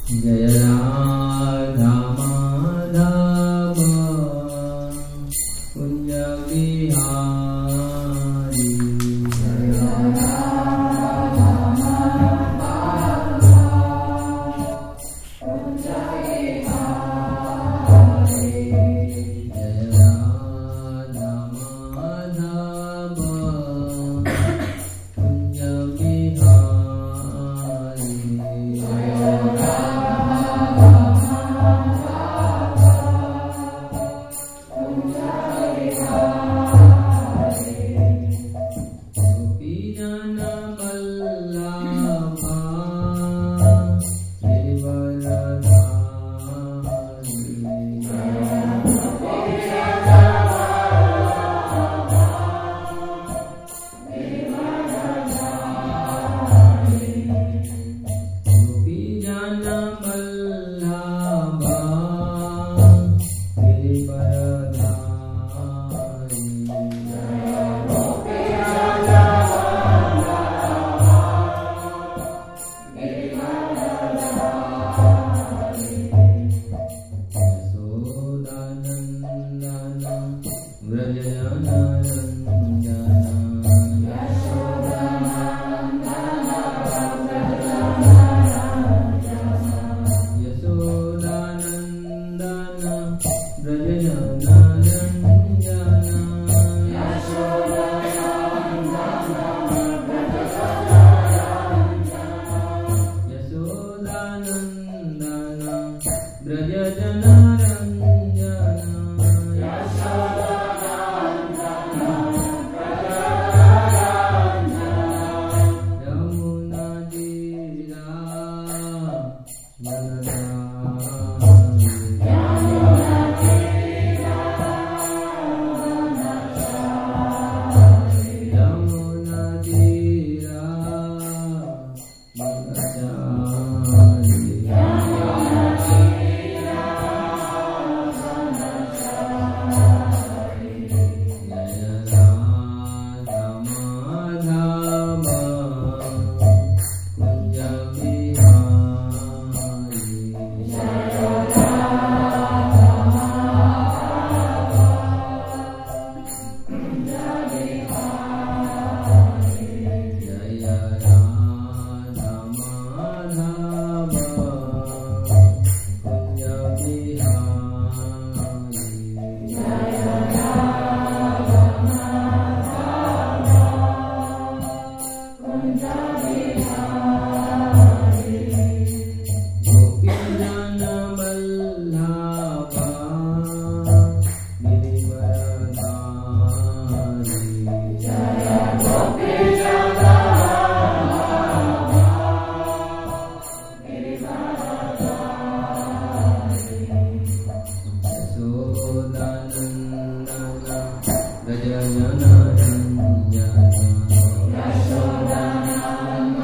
Yasodhanandana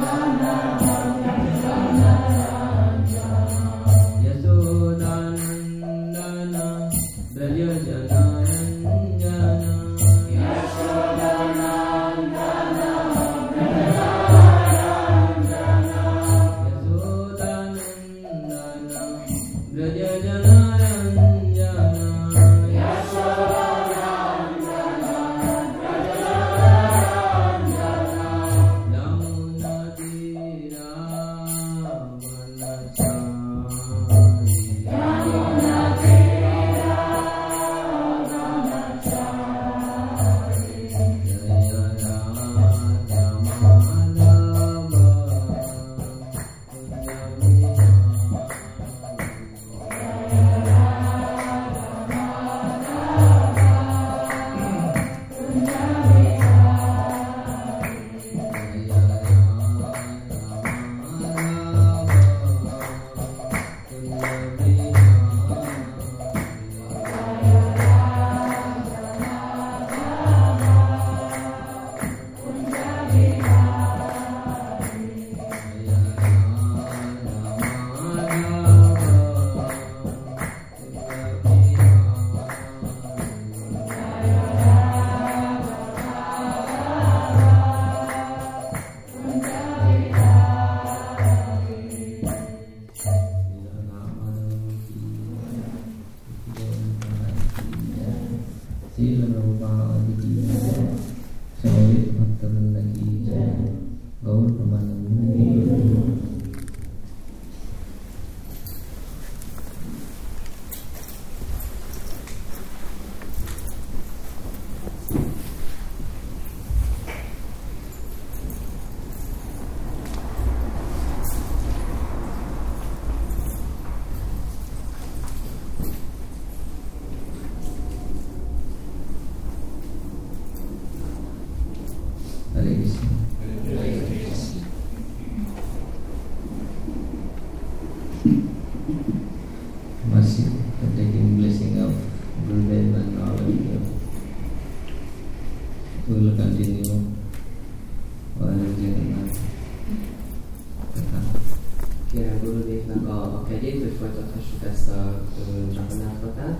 kegyét, hogy folytathassuk ezt a Jagannath-vatát.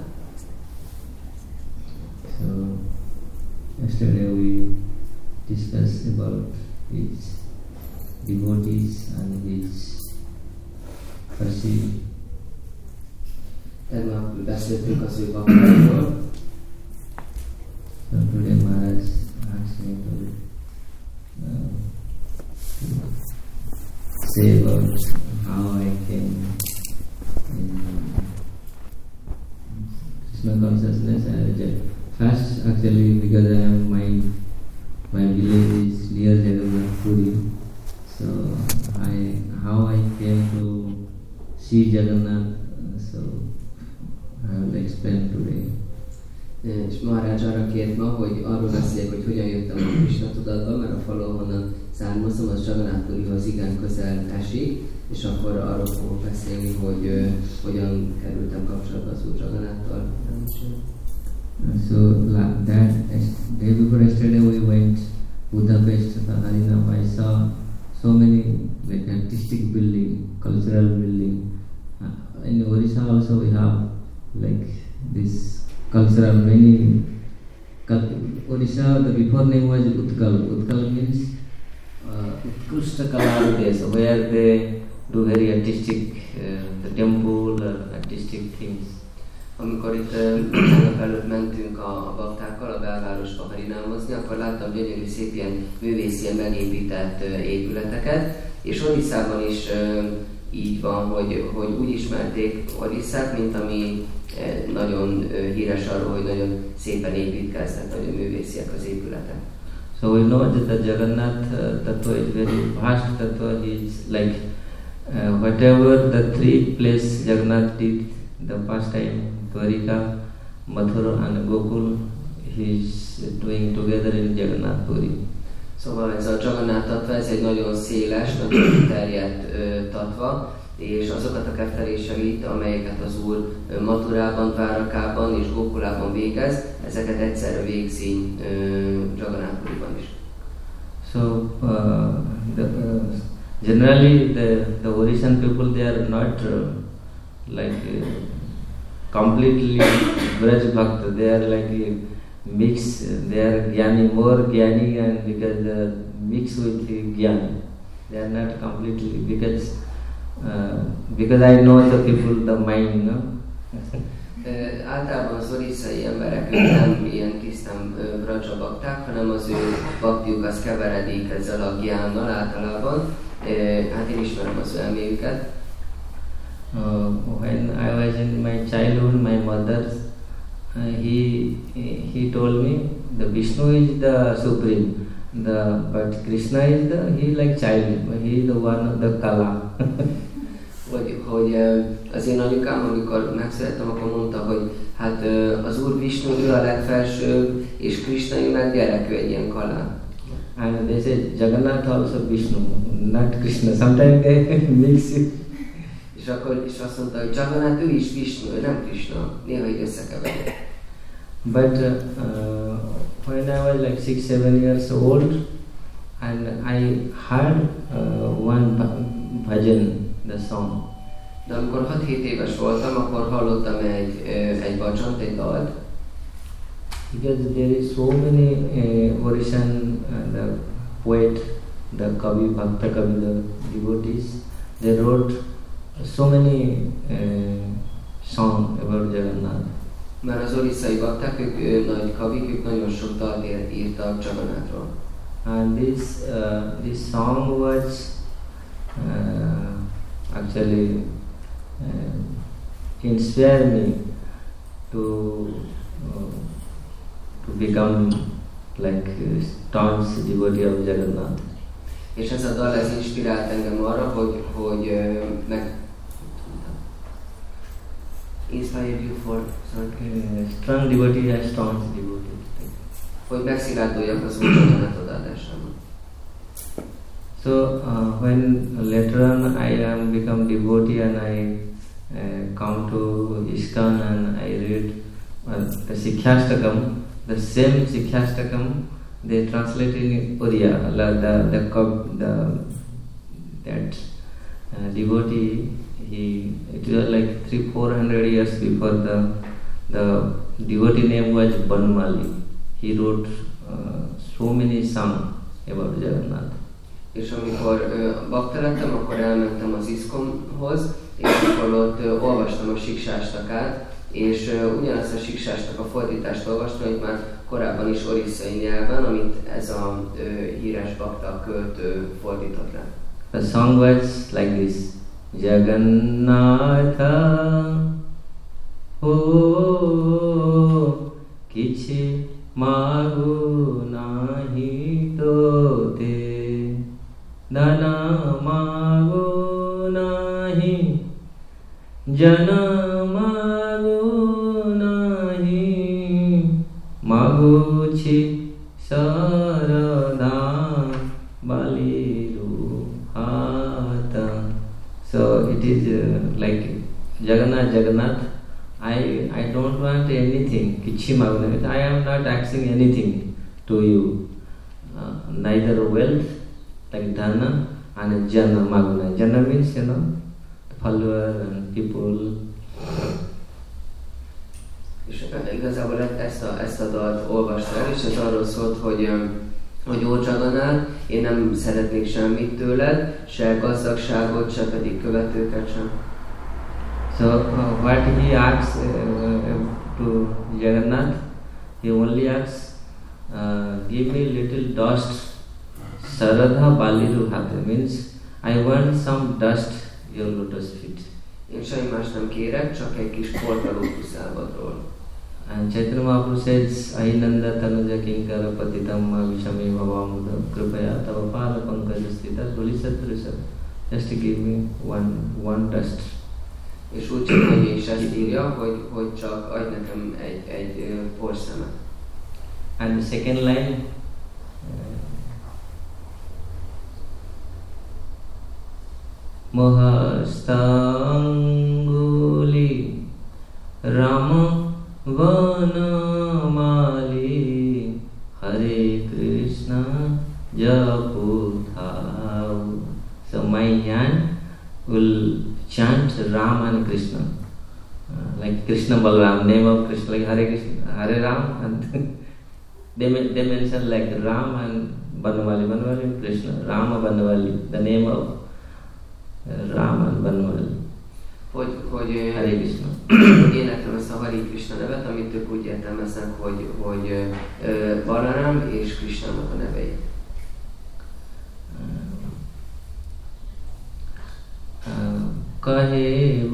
So, yesterday we discussed about his devotees and his pursuit. Tegnap beszéltünk az ő baktáiról. So today Maharaj asked me to say about how I came in Krishna consciousness. First, actually, because my village is near Jagannath Puri, so how I came to see Jagannath, so I will explain today. És Maharaj arra kért ma, hogy arról beszéljek, hogy hogyan jöttem a Krishna tudatba, mert a falu, ahonnan származom, az Jagannath Purihoz igen közel esik, és akkor arról fogok beszélni, hogy hogyan kerültem kapcsolatba az Úr Jagannathttal. So that day before yesterday we went Budapest, Harinam. I saw so many like artistic building, cultural building. In Orissa also we have like this cultural many. Orissa, the before name was Utkal. Utkal means Utkrishta Kala Desa, where they do very artistic, the temple, artistic things. Amikor itt tegnap előtt mentünk a baktákkal a belvárosba harinámozni, akkor láttam gyönyörű szép ilyen művészien megépített épületeket, és Orisszában is így van, hogy úgy ismerték Orisszát, mint ami nagyon híres arról, hogy nagyon szépen építkeznek, nagyon művésziek az épületek. So we know that the Jagannath Tattva is very vast Tattva. He is like whatever the three places Jagannath did the first time, Dwarika, Mathura and Gokul, he is doing together in Jagannath Puri. Szóval ez a Jagannath Tattva, ez egy nagyon széles, nagyon terjedt tattva, és azokat a ketteléseit, amelyeket az Úr Mathurában, Dvárakában és Gokulában végez, ezeket egyszerre végzi Jagannath Puriban is. So generally the Orissan people, they are not completely Braj Bhakta, they are like mix, they are Gyani, more Gyani, and because they mix with Gyani. They are not completely, because I know the people, the mind, no? Általában az orisszai emberek nem ilyen tisztán Braja bakták, hanem az ő baktiuk az keveredik ezzel a gyánnal általában. Hát én ismerem az ő elméjüket. When I was in my childhood, my mother, he told me the Vishnu is the supreme, but Krishna is he like child, he is the one of the Kala. hogy az én anyukám, amikor megszülettem, akkor mondta, hogy hát az Úr Vishnu, ő a legfelsőbb, és Krishna, ő meg gyerek, ő egy ilyen Kala. And they say Jagannath also Vishnu, not Krishna. Sometimes they mix it. És akkor is azt mondta, hogy Jagannath, ő is Vishnu, ő nem Krishna. Néha így összekeverik. But when I was like 6-7 years old, and I heard one bhajan, the song. De amikor 6-7 éves voltam, akkor hallottam egy bhajant, egy dalt. Because there is so many Orissan the poet, the Kavi, Bhakta Kavi, the devotees, they wrote so many songs about Jagannath. Mert az orisszai bakták, ők nagy kavik, ők nagyon sok dalt írtak Jagannathról. And this song was actually inspired me to become like staunch devotee of Jagannath. És ez a dal, ez inspirált engem arra, hogy inspired you for strong devotee and staunch devotee. Hogy megszilárduljak az Úr Jagannath odaadásába. So when later on I am become devotee and I come to ISKCON and I read the Sikhyastakam, the same Sikhyastakam they translate in Oriya. That devotee, it was like 300-400 years before the devotee name was Banmali. He wrote so many songs about Jagannath. És amikor bakta lettem, akkor elmentem az ISKCON-hoz, és akkor ott olvastam a Siksástakát, és ugyanazt a Siksástak a fordítást olvastam, amit már korábban is orisszai nyelven, amit ez a híres bakta költő fordított le. The song was like this: Jagannatha ho kichi magu nahi tote dana magu nahi jana magu nahi maguchi sarada baliru hata. So it is like Jagannath, I don't want anything. Kichi maguna. I am not asking anything to you. Neither wealth, like Dana, and Jana maguna. Jana means, follower and people. És igazából ezt a dalt olvasta el, és ez arról szólt, hogy Ó Jagannath, én nem szeretnék semmit tőled, se gazdagságot, se pedig követőket sem. So what he asks to Jagannath, he only asks, give me little dust, saradha baliru hata, means I want some dust, your lotus feet. Én semmi más nem kérek, csak egy kis port a lótuszlábadról. And Chaitanya Mahaprabhu says, Ainanda tanuja kinkara patitam vishami bhavamuda kripaya tava pala pankajastita tulisatrisat. Just give me one dust. És úgy csak hogy is ezt írja, hogy csak adj nekem egy porszemet. And the second line, Mahastanguli Rama Vanamali Hare Krishna Japuthau. So my hand will chant Ram and Krishna, like Krishna Balaram, name of Krishna, like Hare Krishna, Hare Ram, and they mention like Ram and Banwali and Krishna, Rama Banwali, the name of Ram and Banwali. Hogy Hare Krishna. Éneklem ezt a Hare Krishna nevet, amit ők úgy értelmeznek, hogy Balaram és Krishnának a nevei. Kahe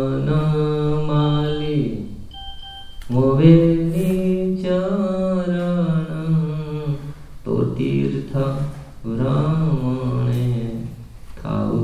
vanamali moveni charana totirtha ramane thau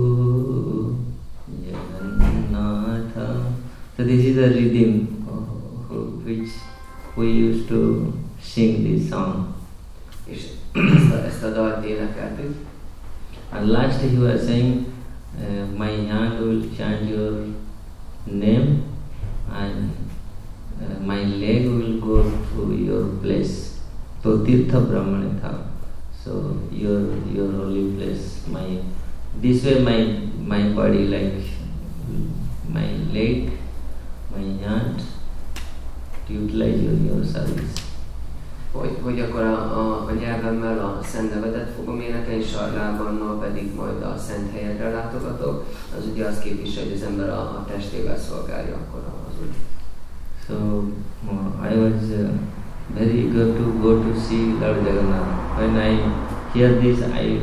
Jagannatha. So this is the rhythm which we used to sing this song. És ezt a dalt énekeltük. And last he was saying, my hand will chant your name and my leg will go to your place. So Tirtha Brahmanitha. So your holy place. This way my body, like my leg, my hand, to utilize your service. Hogy akkor a nyelvemmel a szent nevedet fogom énekelni, sarlábannal pedig majd a szent helyedre látogatok, az ugye azt képvisel, hogy az ember a testével szolgálja akkor az úgy. So I was very eager to go to see Lord Jagannath. When I hear this, I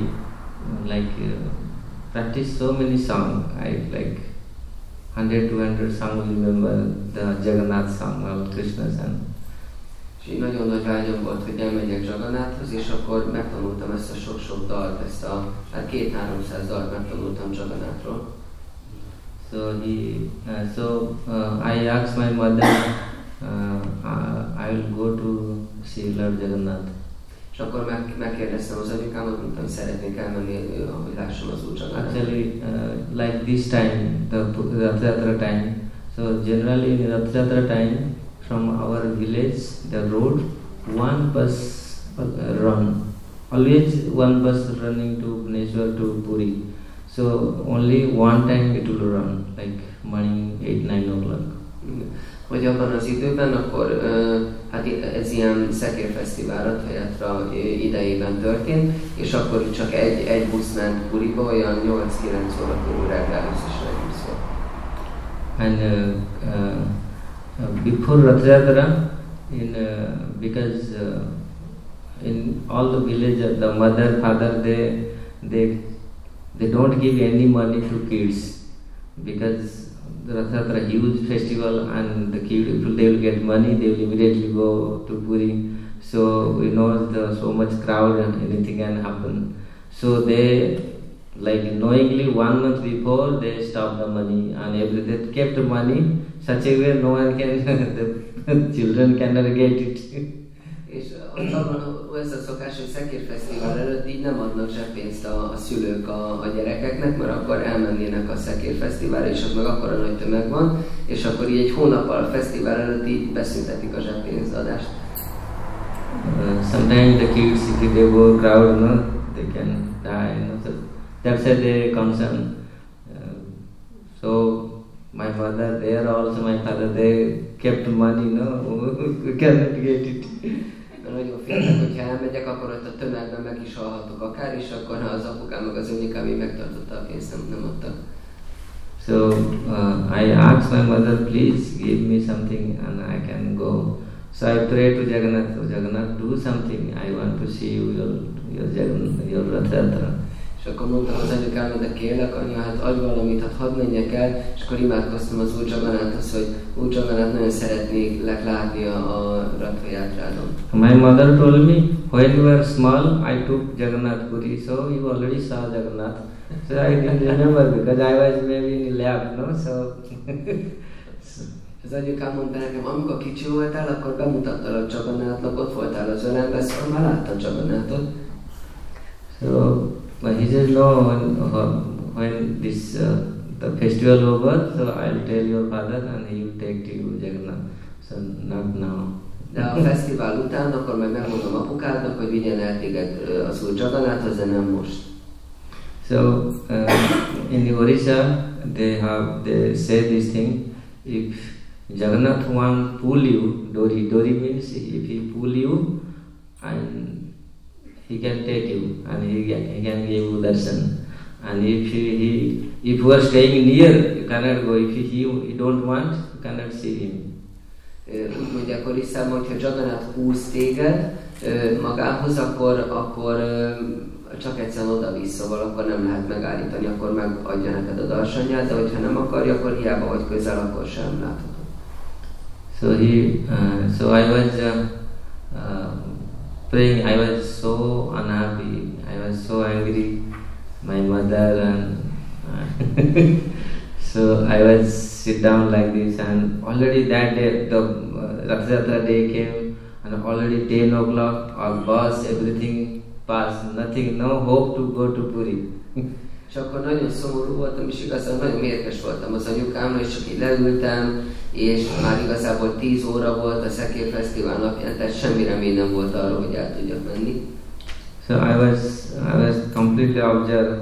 practice so many songs. I like 100-200 songs remember the Jagannath song of Krishna's and. És így nagyon nagy vágyam volt, hogy elmegyek Jagannathhoz, és akkor megtanultam ezt a sok-sok dalt, ezt a 200-300 dalt megtanultam Jagannathról. So I asked my mother, I will go to see Lord Jagannath. És akkor megkérdeztem az anyukámat, hogy szeretnék elmenni, hogy lássam az Úr Jagannath. Actually, like this time, the Rath Yatra time, so generally in Rath Yatra time, from our village, the road, one bus run. Always one bus running to Bhubaneswar to Puri. So only one time it will run, like morning 8-9 o'clock. Hogy abban az időben, akkor hát ez ilyen szekérfesztivál Rathayatra idejében történt, és akkor csak egy busz ment Puriba, olyan 8-9 óra körül reggel összesen egy busz volt. And before Rath Yatra, because in all the villages, the mother, father, they don't give any money to kids, because the Rath Yatra is a huge festival, and the kids, if they will get money, they will immediately go to Puri. So we know so much crowd and anything can happen. So they, like knowingly 1 month before, they stop the money, and they kept the money such a way no one can, the children cannot get it. És abban ez a szokás, hogy szekérfesztivál előtt így nem adnak zseppénzt a szülők a gyerekeknek, mert akkor elmennének a szekérfesztiválra, és ott meg akkora nagy tömeg van, és akkor így egy hónappal a fesztivál előtt így beszüntetik a zseppénzadást. Sometimes the kids, if they go crowd, no, they can die. So that's why they concern. So my mother, there also my father, they kept money, no, we cannot get it. Nagyon féltek, hogyha elmegyek, akkor ott a tömegben meg is halhatok akár, és akkor az apukám meg az anyukám így megtartotta a pénzt, nem adta. So I asked my mother, please give me something and I can go. So I prayed to Jagannath, oh Jagannath, do something, I want to see your Rath Yatra. És akkor mondtam az anyukámnak, de kérlek anya, hát adj valamit, hát hadd menjek el, és akkor imádkoztam az Úr Jagannathhoz, hogy Úr Jagannath, nagyon szeretnék látni a Rathayátrádon. My mother told me, when you were small, I took Jagannath Puri, so you already saw Jagannath. So I didn't remember because I was maybe in lab, no? So az anyukám mondta nekem, amikor kicsi voltál, akkor bemutattalak Jagannathnak, ott voltál az ölemben, szóval már láttam Jagannathot. So he says, no, when this the festival over, so I'll tell your father and he will take to you Jagannath. So not now. De a fesztivál után, akkor meg megmondom apukádnak, hogy vigyen el téged az Úr Jagannathhoz, de nem most. So in Orissa, they say this thing: if Jagannath want pull you, Dori means if he pull you, and he can take you, and he can give you darshan. And if you are staying near, you cannot go. If he don't want, you cannot see him. Úgy mondják Orisszában, hogyha Jagannath húz téged magához, akkor csak egyszerűen oda-vissza, szóval akkor nem lehet megállítani, akkor megadja neked a darsanyját, de hogyha nem akarja, akkor hiába vagy közel, akkor sem láthatod. So I was praying. I was so unhappy. I was so angry. My mother and so I was sit down like this, and already that day the Rath Yatra day came, and already 10 o'clock, all bus, everything passed, nothing, no hope to go to Puri. És akkor nagyon szomorú voltam, és igazán nagyon mérges voltam az anyukámra, és csak így leültem, és már igazából 10 óra volt a szekérfesztivál napján, tehát semmi remény nem volt arra, hogy el tudjak menni. So I was completely observed.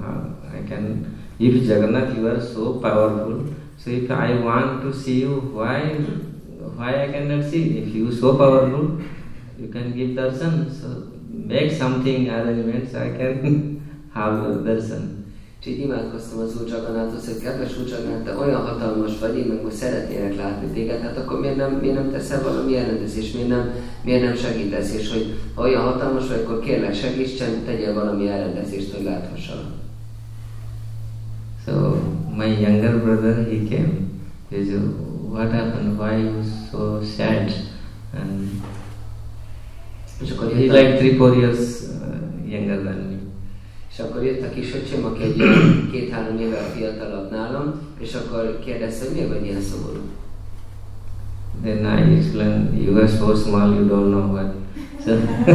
If Jagannath, you are so powerful, so if I want to see you, why I cannot see? If you are so powerful, you can give darshan. So make something arrangements, I can have darshan. És így imádkoztam az Úr Jagannathhoz, hogy kedves Úr Jagannath, te olyan hatalmas vagy, én meg most szeretnélek látni téged, hát akkor miért nem teszel valami elrendezést, miért nem segítesz, és hogy ha olyan hatalmas vagy, akkor kérlek segítsen, tegyél valami elrendezést, hogy láthassalak. So my younger brother, he came. He said, what happened? Why you so sad? And he like 3-4 years younger than me. És akkor jött a kisöcsém, aki egy 2-3 évvel fiatalabb nálam, és akkor kérdezte, hogy miért vagy ilyen szomorú. Then I explained, you are so small, you don't know what. So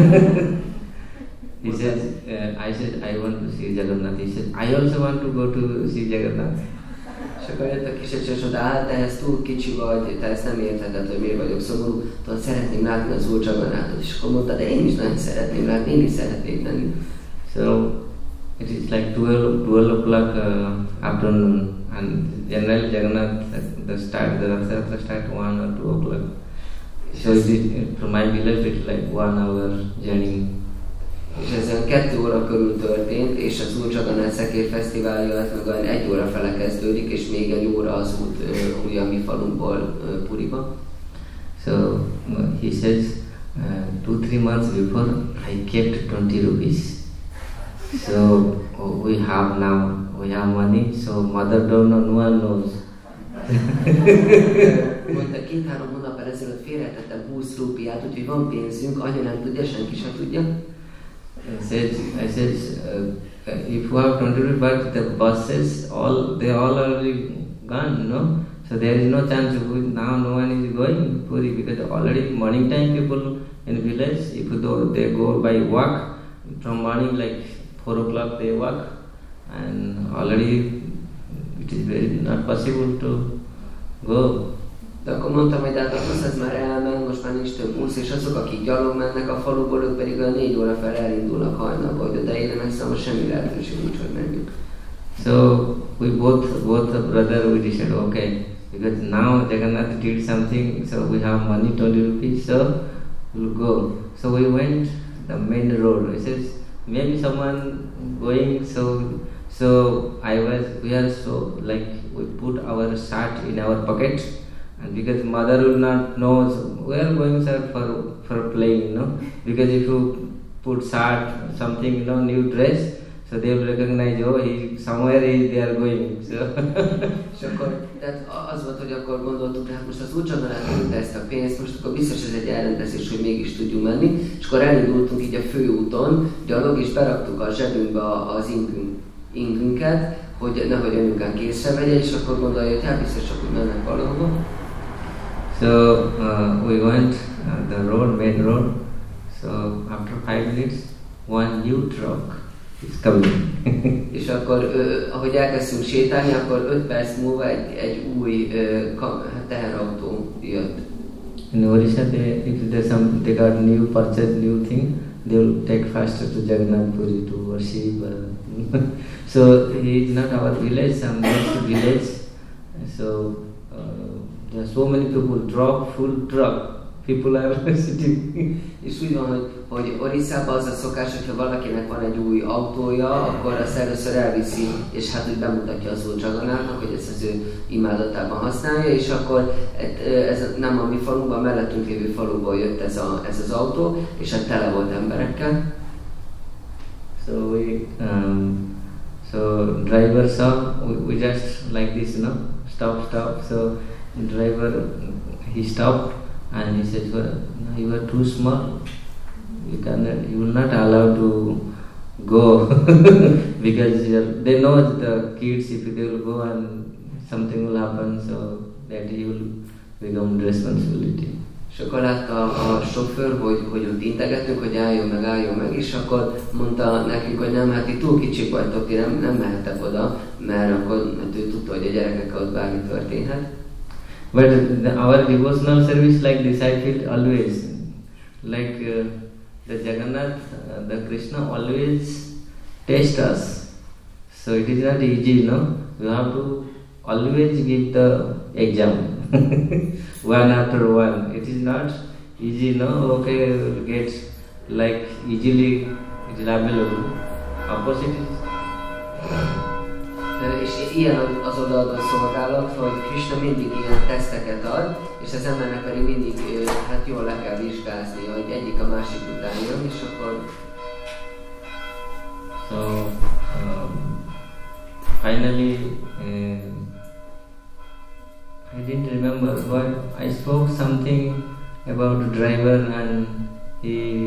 he said, I said, I want to see Jagannath. He said, I also want to go to see Jagannath. És akkor jött a kisöcsém, és mondta, hát te ezt túl kicsi vagy, te ezt nem értheted, hogy miért vagyok szomorú, tudod, szeretném látni az Úr Jagannathot. És akkor mondta, de én is nagyon szeretném látni, én is szeretnék menni. So it is like 12 o'clock afternoon, and generally Jagannath the Rath Yatra start 1 or 2 o'clock. So it is, from my village it's like 1 hour journey. És ez olyan 2 óra körül történt, és az Úr Jagannath Szekér Fesztiválja meg olyan 1 óra fele kezdődik, és még 1 óra az út ugye a mi falunkból Puriba. So he says, 2-3 months before I kept 20 rupees. So we have money, so mother don't know, no one knows. Mondta, 2-3 hónappal ezelőtt félretettem 20 rupiát, úgyhogy van pénzünk, anya nem tudja, senki sem tudja. I said, if you have 20 rupees, but the buses, they all are already gone, no? So there is no chance now no one is going Puri, because already morning time people in village, if they go by walk, from morning like 4 o'clock they walk, and already it is very not possible to go. De akkor mondtam, hogy hát a busz ez már elment, most már nincs több busz, és azok, akik gyalog mennek a faluból, ők pedig olyan 4 óra fel elindulnak hajnalba, hogy oda érnek, szóval semmi lehetőség nincs, hogy menjünk. So we both the brother, we decided, okay, because now Jagannath did something, so we have money, 20 rupees, so we'll go. So we went the main road. He says, maybe someone going, so we are so like, we put our shirt in our pocket, and because mother will not know, so we are going sir for playing, no? Because if you put shirt, something, new dress, so they will recognize, they are going. So. És akkor, tehát az volt, hogy akkor gondoltuk, hát most az Úr Jagannath küldte ezt a pénzt, most akkor biztos ez egy elrendezés, hogy mégis tudjunk menni, és akkor elindultunk így a főúton, gyalog, és beraktuk a zsebünkbe az ingünket, hogy nehogy anyukánk észrevegye, és akkor gondolja, hogy hát biztos csak úgy mennek valahova. So we went the main road. So after 5 minutes, one new truck is coming. És akkor, ahogy elkezdtünk sétálni, akkor 5 perc múlva egy új teherautó jött. In Orissa, if they got new thing, they will take faster to Jagannath Puri to worship. So he is not our village, some next village. So there are so many people, full truck. People are sitting. És úgy van, hogy Orissában az a szokás, hogyha valakinek van egy új autója, akkor azt először elviszi, és hát úgy bemutatja az Úr Jagannathnak, hogy ezt az ő imádatában használja, és akkor ez nem a mi falunkban, mellettünk lévő faluból jött ez az autó, és hát tele volt emberekkel. So driver saw, we just like this, stop. So the driver, he stopped. And he said, you are too small. You will not allow to go because they know the kids, if they will go and something will happen, so that he will become responsibility. És akkor látta a sofőr, hogy ott integettünk, hogy álljon meg, és akkor mondta nekünk, hogy nem, hát ti túl kicsik vagytok, ti nem mehettek oda, mert akkor ő tudta, hogy a gyerekekkel ott bármi történhet. But our devotional service like this, I feel always, like the Jagannath, the Krishna always test us. So it is not easy, You have to always give the exam, one after one. It is not easy, Okay, we will get like easily, it is available. Opposite is. És ilyen az odaadó szolgálat, hogy Krishna mindig ilyen teszteket ad, és az embernek pedig mindig hát jól le kell vizsgázni, hogy egyik a másik után jön, és akkor... So, finally, I didn't remember, but I spoke something about the driver, and he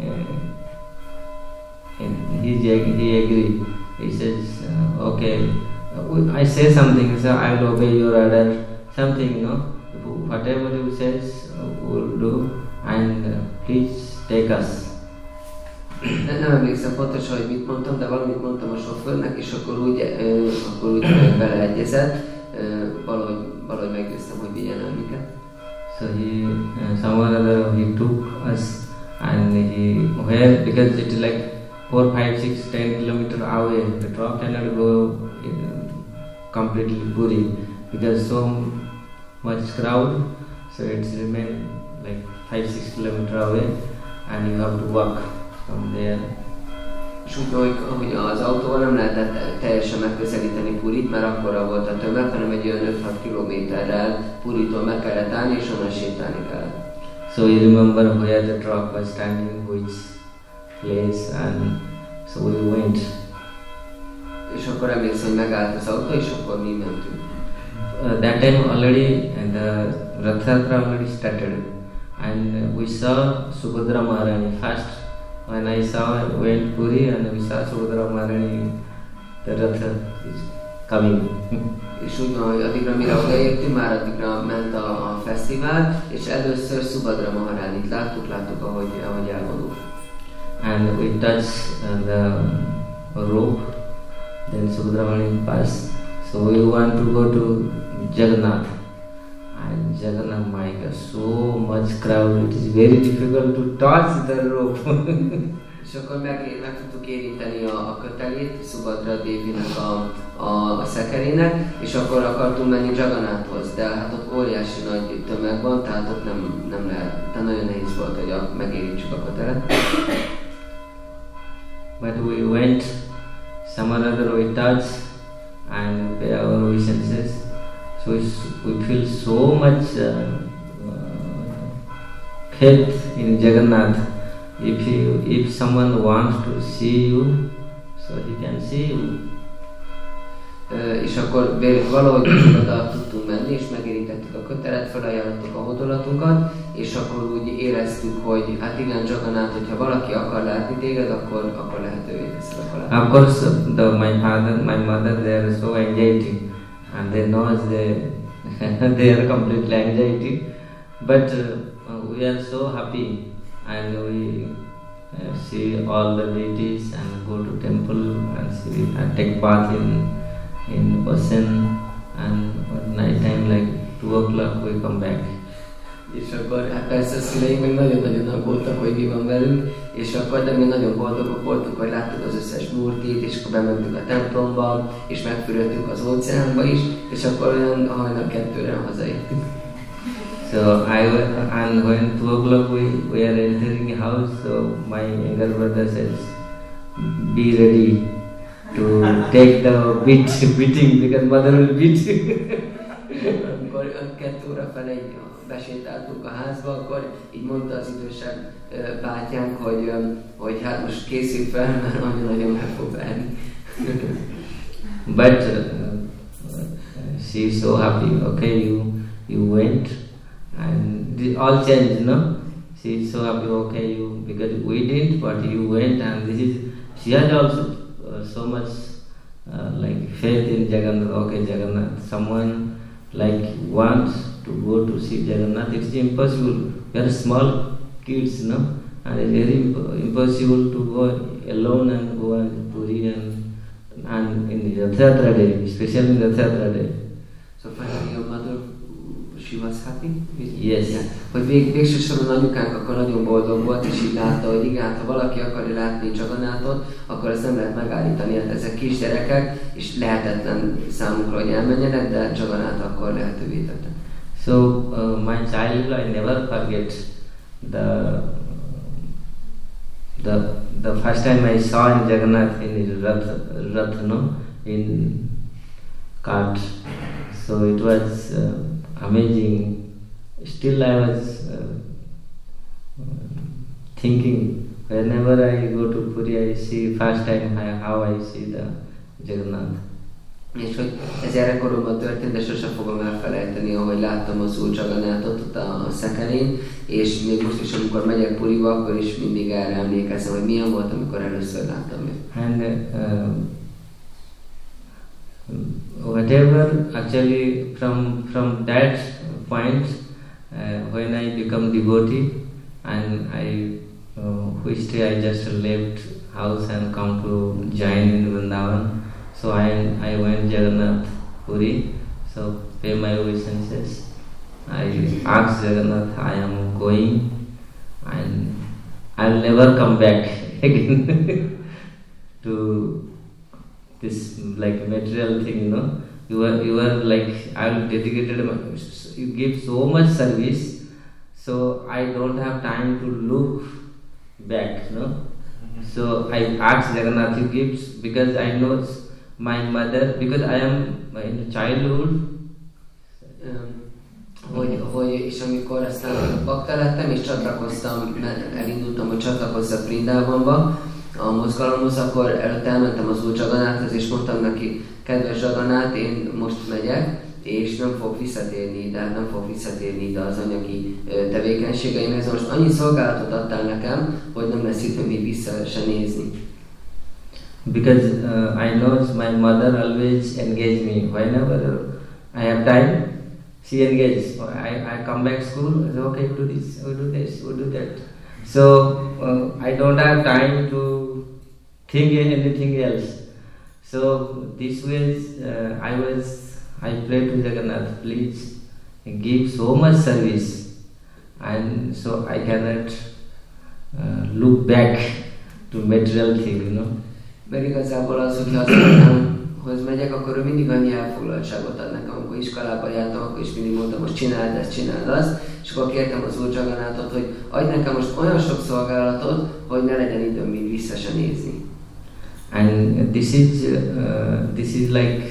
agreed. He says, okay, I say something, so I will obey your order, something, whatever you says, we will do, and please take us. Nem emlékszem pontosan, hogy mit mondtam, de valamit mondtam a sofőrnek, és akkor úgy beleegyezett, valahogy meggyőztem, hogy vigyen el minket. So somewhere or other he took us, and because it is like 4, 5, 6, 10 kilometers away. The truck cannot go completely Puri because so much crowd. So it's remain like 5, 6 kilometers away, and you have to walk from there. És úgy, hogy az autóval nem lehetett teljesen megközelíteni Purit, mert akkora volt a tömeg, hanem egy olyan 5-6 kilométerrel Puritól meg kellett állni, és onnan sétálni kellett. So you remember where the truck was standing, which place, and so we went. És akkor emlékszem, hogy megállt az autó, és akkor mi mentünk. That time already, and the Rath Yatra already started, and we saw Subhadra Maharani first. When I went Puri and we saw Subhadra Maharani, the Rath is coming. És úgy van, hogy addigra mire odaértünk, már addigra ment a fesztivál, és először Subhadra Maharanit láttuk, ahogy elvonult. And we touched the rope, then Subhadra Maharani passed. So we want to go to Jagannath. And Jagannath, my God, so much crowd, it is very difficult to touch the rope. És akkor meg tudtuk érinteni a kötelét, Subhadra Devinek a szekerének, és akkor akartunk menni Jagannathhoz, de hát ott óriási nagy tömeg van, tehát ott nem lehet, de nagyon nehéz volt, hogy megérintsük a kötelet. But we went, some other we touched and pay our obeisances. So we feel so much faith in Jagannath. If someone wants to see you, so he can see you. És akkor valahogy oda tudtunk menni, és megérintettük a kötelet, felajánlottuk a hódolatunkat, és akkor úgy éreztük, hogy hát igen, Jagannath, hogyha valaki akar látni téged, akkor lehetővé teszed a halált. Of course, my father, my mother, they are so anxiety, and they know they are completely anxiety, but we are so happy, and we see all the deities and go to temple and see and take bath in ocean, and at night time like 2 o'clock we come back. És akkor hát persze a szüleink még nagyon-nagyon aggódtak, hogy mi van velünk, és akkor de mi nagyon boldogok voltunk, hogy láttuk az összes murtit, és akkor bementünk a templomba, és megfürödtünk az óceánba is, és akkor olyan hajnal 2-re hazaértünk. So and when 2 o'clock we are entering a house, so my younger brother says, be ready to take the beating because mother will beat you. Amikor 2 óra felé besétáltunk a házba, akkor így mondta az idősebb bátyánk, hogy hát most készülj fel, mert nagyon-nagyon meg fog verni. But she is so happy. Okay, you went, and all changed, no? She is so happy. Okay, because we didn't, but you went, and she has also so much like faith in Jagannath. Okay, Jagannath. Someone like wants to go to see Jagannath. It's impossible. We are small kids, no? And it's very impossible to go alone and go and Puri and in the Rath Yatra day, especially in the Rath Yatra day. So finally your mother, she was happy? Yes. Yeah. Hogy végső soron anyukánk akkor nagyon boldog volt, és így látta, hogy igen, ha valaki akarja látni Jagannathot, akkor ezt nem lehet megállítani. Hát ezek kisgyerekek, és lehetetlen számukra, hogy elmenjenek, de Jagannath akkor lehetővé tette. So my childhood, I never forget the first time I saw in Jagannath in his Rath, no, in cart. So it was amazing. Still I was thinking, whenever I go to Puri, I see first time how I see the Jagannath. És hogy ez gyerekkoromban történt, de sosem fogom elfelejteni, ahogy láttam az Úr Jagannathot ott a szekerén, és még most is, amikor megyek Puriba, akkor is mindig erre emlékezem, hogy milyen volt, amikor először láttam őt. And whatever, actually from that point, when I become devotee, and I I just left house and come to join in Vrindavan. So I went Jagannath Puri, so pay my obeisances. I asked Jagannath, I am going and I'll never come back again. to this like material thing, You are like, I am dedicated, you give so much service, so I don't have time to look back, So I asked Jagannath, you give, because I know my mother, because I am in childhood. És amikor aztán bakta lettem, és csatlakoztam, mert elindultam, hogy csatlakozzak Vrindávonba a mozgalomhoz, akkor előtte elmentem az Úr Jagannathhoz, és mondtam neki, kedves Jagannath, én most megyek, és nem fogok visszatérni ide az anyagi tevékenységeimhez. Most annyi szolgálatot adtál nekem, hogy nem lesz időm még vissza se nézni. Because I know my mother always engage me. Whenever I have time, she engages. I come back school, I say, okay, we do this, we do this, we do that. So I don't have time to think anything else. So this way I pray to Jagannath, please give so much service, and so I cannot look back to material thing, Mert igazából az, hogyha az anyámhoz megyek, akkor ő mindig annyi elfoglaltságot ad nekem. Amikor iskolába jártam, akkor is mindig mondtam, most csináld ezt, csináld azt, és akkor kértem az Úr Jagannathot, hogy adj nekem most olyan sok szolgálatot, hogy ne legyen időm még vissza se nézni. And this is like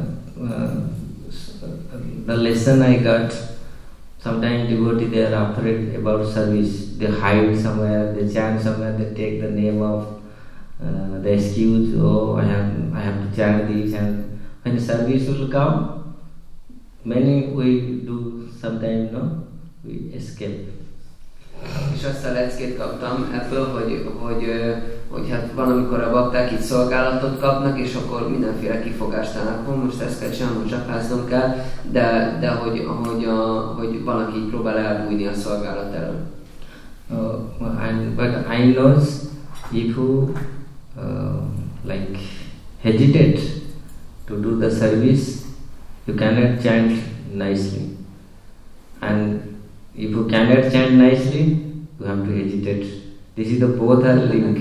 the lesson I got. Sometimes devotees, they are afraid about service. They hide somewhere, they chant somewhere, they take the name of the excuse, I have to chant this, and when service will come, many we do sometimes, we escape. És azt a leckét kaptam ebből, hogy hát van, amikor a bakták itt szolgálatot kapnak, és akkor mindenféle kifogást állnak, most ezt kell csinálnom, most csapáznom kell, de hogy van, aki próbál elbújni a szolgálat elől. But I know if you like hesitate to do the service, you cannot chant nicely. And if you cannot chant nicely, you have to hesitate. This is the both are linked.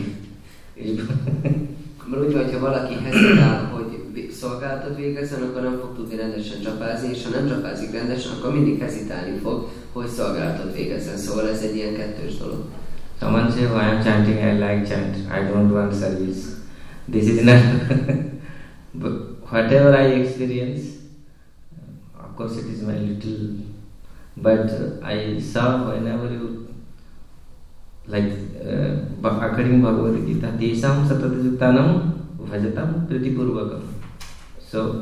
Mert úgy vagy, ha valaki hezitál, hogy szolgálatot végezzen, akkor nem fog tudni rendesen csapázni, és ha nem csapázik rendesen, akkor mindig hezitálni fog, hogy szolgálatot végezzen. Szóval ez egy ilyen kettős dolog. Someone say, I am chanting, I like chant, I don't want service. This is not... But whatever I experience, of course it is my little... But I saw whenever you... Like, according to Bhagavad Gita, Tesam Satatayuktanam Bhajatam Pritipurvakam. So,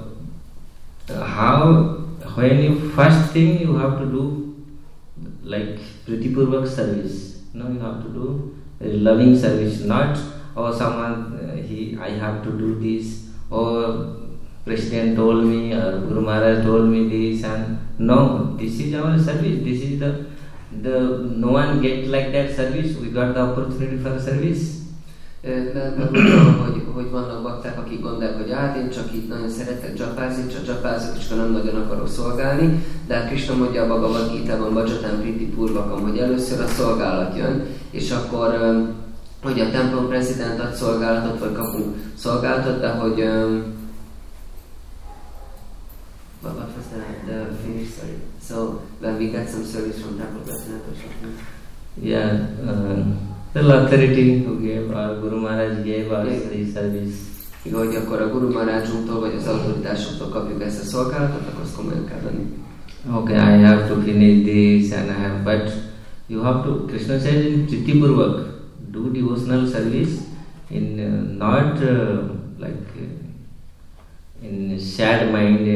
when you first thing you have to do like Pritipurvak service. You have to do loving service, not someone I have to do this, or President told me, or Guru Maharaj told me this, and no, this is our service. This is the no one get like that service. We got the opportunity for service. Hogy vannak bakták, akik gondolják, hogy én csak itt nagyon szeretek dzsapázni, csak dzsapázok, és nem nagyon akarok szolgálni, de Krishna mondja a Bhagavad Gitában, Bhajatam Pritipurvakam, hogy először a szolgálat jön, és akkor, hogy a templom president ad szolgálatot, vagy kapunk szolgálatot, de hogy what was the finish, sorry. So, when we get some service from temple president or something. Yeah, the authority who gave, our Guru Maharaj gave us the service. Hogy akkor a Guru Maharajunktól vagy az autoritásoktól kapjuk ezt a szolgálatot, akkor azt komolyan kell venni. Okay, I have to finish this and I have, but you have to, Krishna says in Pritipurvak, do devotional service in not in sad mind,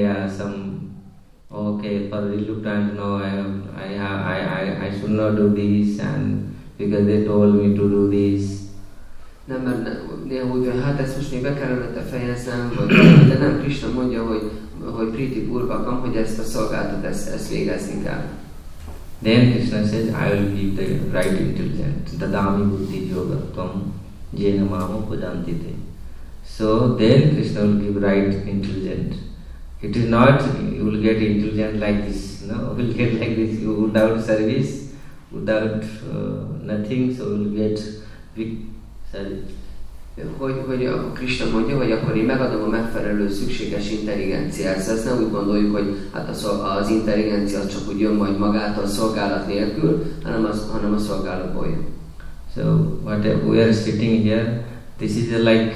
okay, for reluctant, no, I should not do this, and because they told me to do this. Nem, mert néha úgy van, hát ezt most még be kellene fejeznem, de nem, Krishna mondja, hogy Pritipurvakam, hogy ezt a szolgálatot, ezt végezni kell. Then Krishna says, I will give the right intelligence, dadami buddhi yoga tvam jena mamo pujantite. So then Krishna will give right intelligence. It is not you will get intelligent like this, no, you will get like this, you without service, without nothing, so you will get big service. hogy a Krishna mondja, hogy akkor én megadom a megfelelő szükséges intelligenciát. Ezt nem úgy gondoljuk, hogy hát az intelligencia csak úgy jön majd magától szolgálat nélkül, hanem a szolgálatból jön. So what we are sitting here, this is like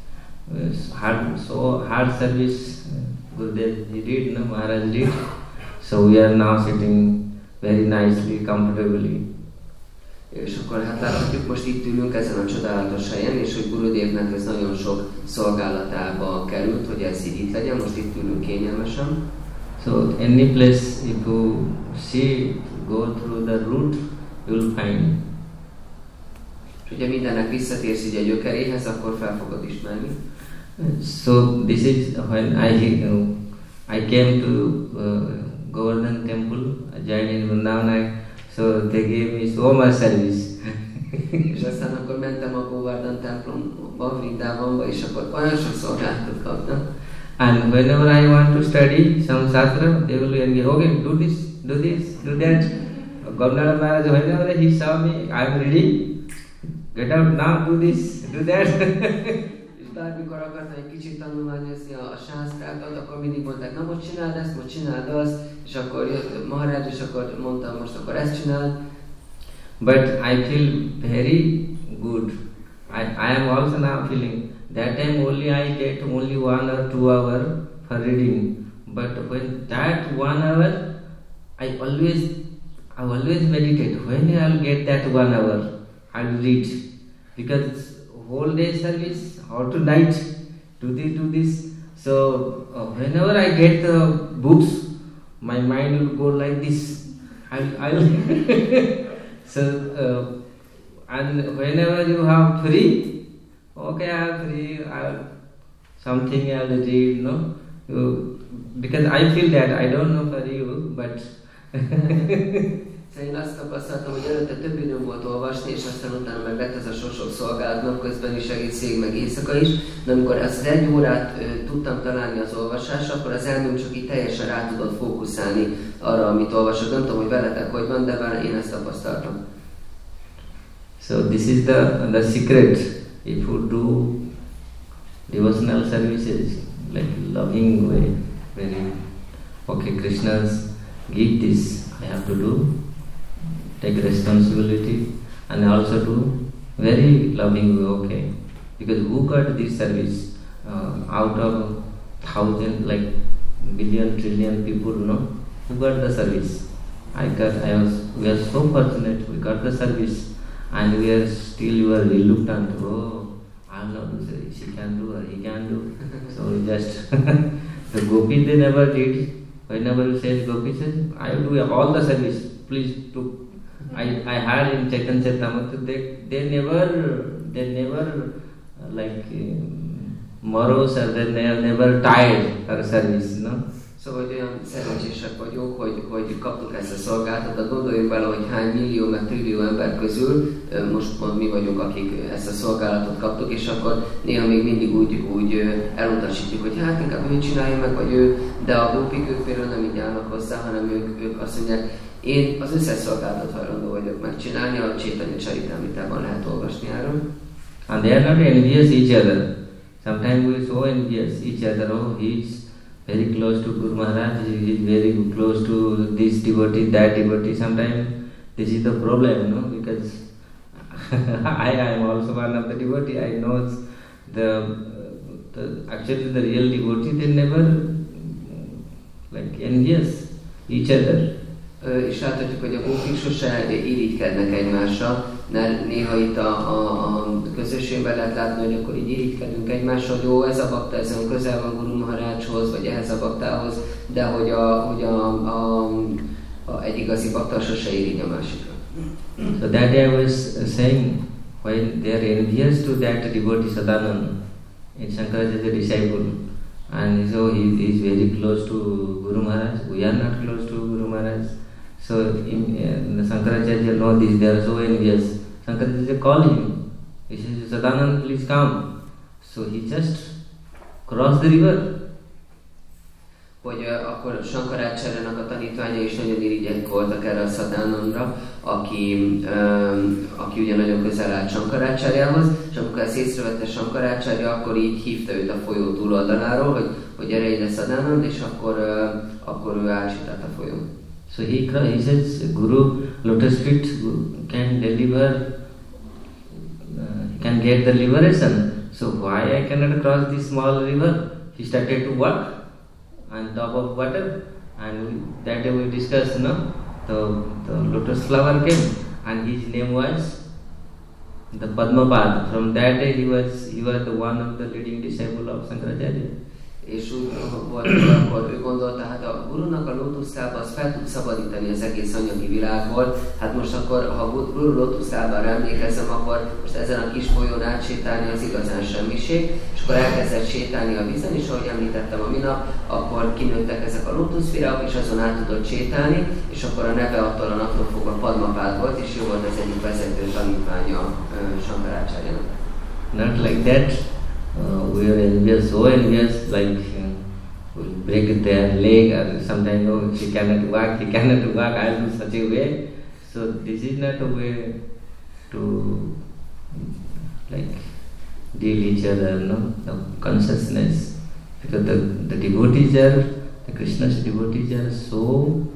hard service. Gurudev did, no, Maharaj did. So we are now sitting very nicely, comfortably. És akkor hát láthatjuk, most itt ülünk ezen a csodálatos helyen, és hogy Gurudevnek ez nagyon sok szolgálatába került, hogy ez így itt legyen, most itt ülünk kényelmesen. So any place, if you see, go through the root, you will find. És ugye mindennek visszatérsz így a gyökeréhez, akkor fel fogod ismerni. So this is when I came to Govardhan Temple, joined in Vrindavan. So they gave me so much service. És aztán akkor mentem a Govardhan templomba, Vrindavanba, és akkor olyan sok szolgálatot kaptam. And whenever I want to study some shastra, they will be, okay, do this, do that. Govardhan Maharaj, whenever he saw me, I am ready. Get out now, do this, do that. És bármikor akartam egy kicsit tanulmányozni a sásztrákat, akkor mindig mondták, na most csináld ezt, most csináld azt, és akkor jött Maharaj, és akkor mondtam, most akkor ezt csináld. But I feel very good. I am also now feeling. That time only I get only 1 or 2 hours for reading. But when that 1 hour, I always meditate. When I will get that 1 hour, I will read. Because whole day service, or to night, do this. So whenever I get the books, my mind will go like this. I will so and whenever you have free, okay, I am free. Something I will read, no. Because I feel that I don't know for you, but. Én azt tapasztaltam, hogy előtte több időm volt olvasni, és aztán utána meg lett ez a sok szolgálat napközben is, egész ég, meg éjszaka is, de amikor ezt az 1 órát tudtam találni az olvasásra, akkor az elmém csak így teljesen rá tudott fókuszálni arra, amit olvasok. Nem tudom, hogy veletek hogy van, de én ezt tapasztaltam. So this is the secret. If you do devotional services, like loving way, very, okay, Krishna's give this, I have to do. Take responsibility and also do very loving way, okay. Because who got this service out of 1,000, like billion, trillion people, no? Who got the service? We are so fortunate, we got the service, and we are still reluctant. Oh, I am not to say, she can do or he can do. So we just, the Gopi they never did. Whenever you say Gopi says, I will do all the service, please do. I heard in Chaitanya Charitamrita, they never like morose, or they never tired for service, no? Szóval, hogy olyan szerencsések vagyok, hogy kaptuk ezt a szolgáltatót. Gondoljunk bele, hogy hány millió, meg trillió ember közül most pont mi vagyunk, akik ezt a szolgálatot kaptuk, és akkor néha még mindig úgy elutasítjuk, hogy hát inkább ő csinálja meg, vagy ő, de a gópik ők például nem így állnak hozzá, hanem ők azt mondják, én az összes szolgálatot hajlandó vagyok megcsinálni, a Chaitanya Charitamritában lehet olvasni erről. And they are not envious each other. Sometimes we so envious each other. Oh, he is very close to Guru Maharaj, he is very close to this devotee, that devotee. Sometimes this is the problem, no? Because I am also one of the devotee. I know actually the real devotee, they never like envious each other. És láthatjuk, hogy a gópik sose irigykednek egymással, mert néha itt a közösségben lehet látni, hogy akkor így irigykedünk egymással, hogy jó, ez a bakta ezen közel van Guru Maharajhoz, vagy ehhez a baktához, de hogy egy igazi bakta sose irigy a másikra. So that day I was saying, when they are envious to that devotee Sadananda, in Shankaracharya disciple, and so he is very close to Guru Maharaj, we are not close to Guru Maharaj. So Shankaracharya know this, they are so envious. Shankaracharya call him. He says, Sadananda, please come. So he just crossed the river. Hogy akkor Sankaracsáryának a tanítványai is nagyon irigyek voltak erre a Szadánandra, aki ugye nagyon közel állt Sankaracsáryához, és amikor ezt észrevette Sankaracsária, akkor így hívta őt a folyó túloldaláról, hogy gyere ide Szadánand, és akkor ő átsétált a folyón. So he says, Guru, lotus feet can deliver, can get the liberation. So why I cannot cross this small river? He started to walk on top of water, and that day we discussed, the lotus flower came, and his name was the Padmapad. From that day he was the one of the leading disciple of Shankaracharya. És úgy volt, akkor ő gondolta, hát a Gurunak a lótuszlába az fel tud szabadítani az egész anyagi világból. Hát most akkor, ha Guru lótuszlábára emlékezem, akkor most ezen a kis folyón átsétálni az igazán semmiség. És akkor elkezdett sétálni a vízen, és ahogy említettem a minap, akkor kinőttek ezek a lótuszvirágok, és azon át tudott sétálni, és akkor a neve attól a naptól fogva Padmapád volt, és ő volt az egyik vezető tanítványa Sankaracsáryának. Not like that. We are so envious, like we'll break their leg, or sometimes she cannot walk, he cannot walk, I'll do such a way. So this is not a way to like deal each other, the consciousness. Because the devotees are, the Krishna's devotees are so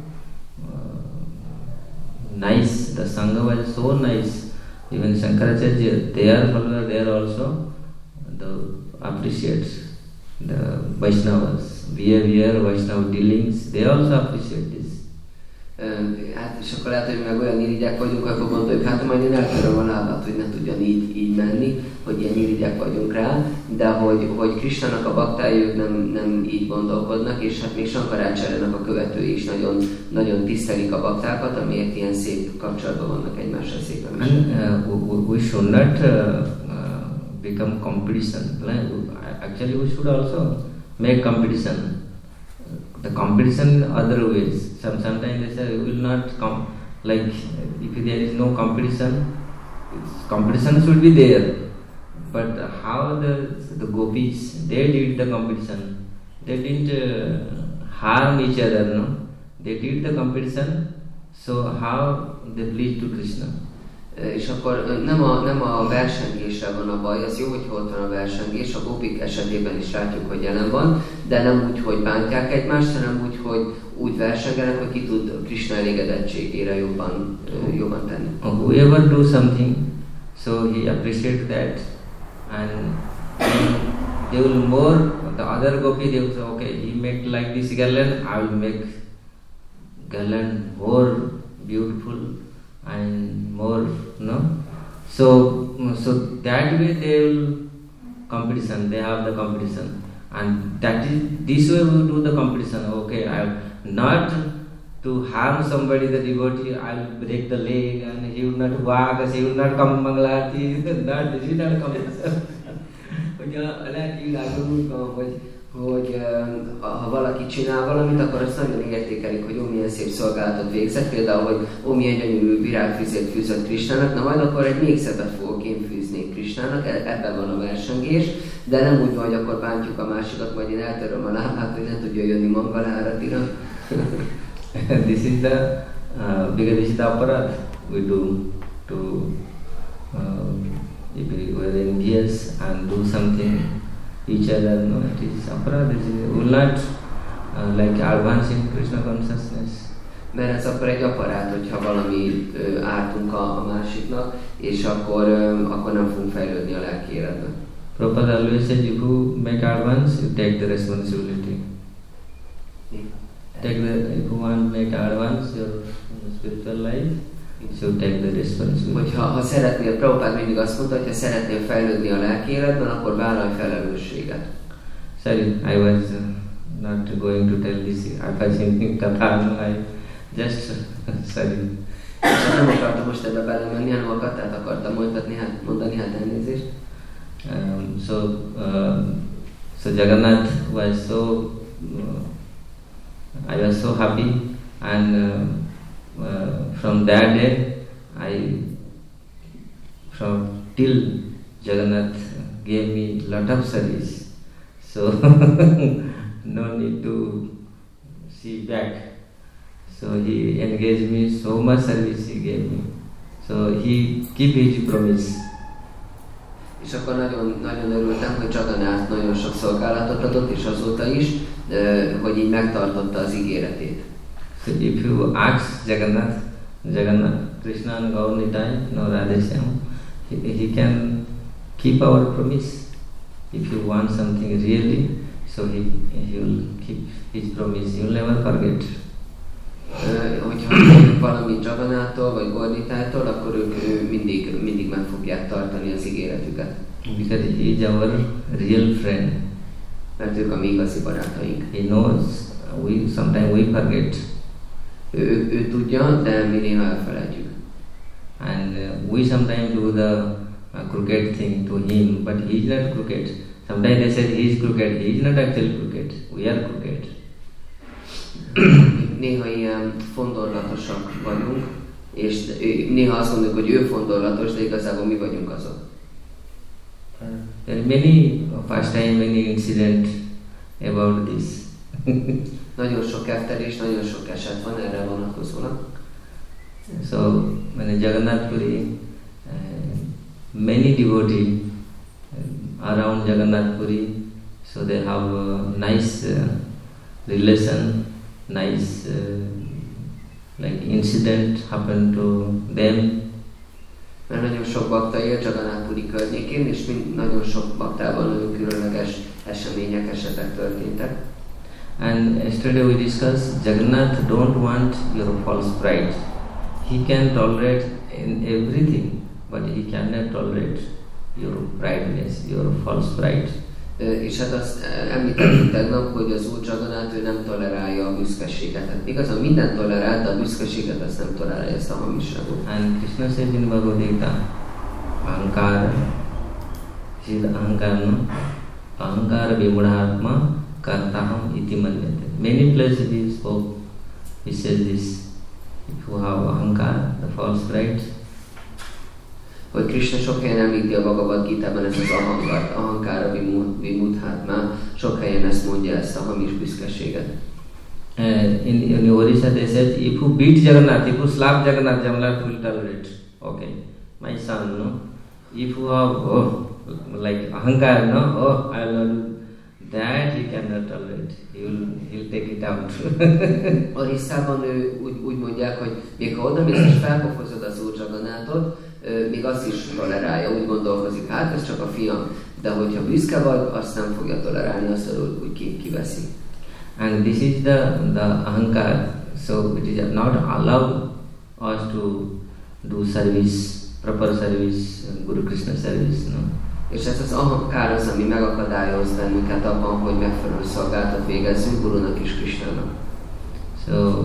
nice, the Sangha was so nice. Even Shankaracharya, their follower there also, appreciates the Vaishnavas, behavior, Vaishnava dealings, they also appreciate this. Hát és akkor lehet, hogy meg olyan irigyek vagyunk, akkor gondoljuk, hát majd én eltöröm a lábát, hogy ne tudjon így menni, hogy ilyen irigyek vagyunk rá, de hogy Krishnának a baktái, ők nem így gondolkodnak, és hát még Sankaracsáryának a követői is nagyon, nagyon tisztelik a baktákat, amiért ilyen szép kapcsolatban vannak egymással szépen. We should not become competition. Actually, we should also make competition. The competition in other ways. Sometimes they say we will not come. Like if there is no competition, competition should be there. But how the gopis, they did the competition. They didn't harm each other. No, they did the competition. So how they pleased to Krishna. És akkor nem a versengéssel van a baj, az jó, hogy ott van a versengés, a gópik esetében is látjuk, hogy jelen van, de nem úgy, hogy bántják egymást, hanem úgy, hogy úgy versengenek, hogy ki tud Krishna elégedettségére jobban tenni. Whoever do something, so he appreciates that, and they will more, the other gopi, they will say, okay, he make like this garland, I will make garland more beautiful and more, so that way they will competition, they have the competition, and that is this way we do the competition. Okay, I will not to harm somebody, the devotee, I will break the leg and he will not walk, he will not come Mangalarti. Not this is not competition. Hogy ha valaki csinál valamit, akkor azt nagyon értékelik, hogy milyen szép szolgálatot végzett, például, hogy milyen gyönyörű virágfüzet fűzött Krishnának, na majd akkor egy még szebbet fogok én fűzni Krishnának, ebben van a versengés, de nem úgy van, hogy akkor bántjuk a másikat, majd én eltöröm a lábát, hogy ne tudja jönni Mangalártira. This is the because this is the aparat we do to if we are envious and do something each other, no, it is aparat. We will not like advance in Krishna consciousness. Mert ez akkor egy apparát, hogyha valamit ártunk a másiknak, és akkor nem fogunk fejlődni a lelki életben. Prabhupada always says, if you make advance, you take the responsibility. If you want to make advance your spiritual life, so take the responsibility. Hogyha szeretnél, Prabhupád mindig azt mondta, hogy ha szeretnél fejlődni a lelki életben, akkor vállalj felelősséget. Sorry, I was not going to tell this. I was in Katha, I just sorry. Nem akartam most ebbe belemenni, hanem a Kathát akartam mondani, hát elnézést. So Jagannath was so, I was so happy, and from that day, till Jagannath gave me lot of service. So no need to see back. So he engaged me, so much service he gave me. So he keep his promise. És akkor nagyon örültem, hogy Jagannath nagyon sok szolgálatot adott, és azóta is, hogy így megtartotta az ígéretét. So if you ask Jagannath, Krishna and Gaur Nitai, Radheshyam, he can keep our promise. If you want something really, so he will keep his promise. He will never forget. Hogyha valamit Jagannath-tól vagy Gaur Nitától, akkor ők mindig meg fogják tartani az ígéretüket. Because he is our real friend. Mert ők a mi igazi barátaink. He knows. Sometimes we forget. Ő tudja, de mi néha elfelejtjük. And we sometimes do the crooked thing to him, but he is not crooked. Sometimes they said he is crooked. He is not actually crooked. We are crooked. Néha ilyen fondorlatosak vagyunk, és néha azt mondjuk, hogy ő fondorlatos, de igazából mi vagyunk azok. There are many many incidents about this. Nagyon sok eftelés, nagyon sok eset van erre vonatkozólag. So, when Jagannath Puri, many devotees around Jagannath Puri, so they have a nice relation, nice like incident happened to them. Mert nagyon sok bakta él Jagannath Puri környékén, és nagyon sok baktában nagyon különleges események, esetek történtek. And yesterday we discussed Jagannath don't want your false pride. He can tolerate in everything, but he cannot tolerate your prideness, your false pride. És hát azt említettük tegnap, hogy az Úr Jagannath ő nem tolerálja a büszkeséget. Hát igazán mindent tolerál, de a büszkeséget azt nem tolerálja, ezt a hamisságot. And Krishna says in Bhagavad Gita, Ahankara, Ahankara Vimudhatma Kartaham iti manyate. Many places he says this. If you have Ahankara, the false pride, hogy Krishna sok helyen említi a Bhagavad Gitában ez az Ahankara Vimudhatma, sok helyen ezt mondja, ezt a hamis büszkeséget. In Odisha they said, if you beat Jagannath, if you slap Jagannath, Jagannath will tolerate. Okay, my son, no? If you have like Ahankara, no? I will do that, he cannot tolerate. He'll take it out. Odisában úgy mondják, hogy még ha oda mész és felpofozod az Úr Jagannathot, még azt is tolerálja, úgy gondolkozik, hát ez csak a fiam, de hogyha büszke vagy, azt nem fogja tolerálni, azt úgy kiveszi. And this is the ahankar, so it is not allowed us to do service, proper service, Guru Krishna service, no? És ez az ahankár az, ami megakadályoz bennünket abban, hogy megfelelő szolgálatot végezzünk Gurunak és Krishnának. So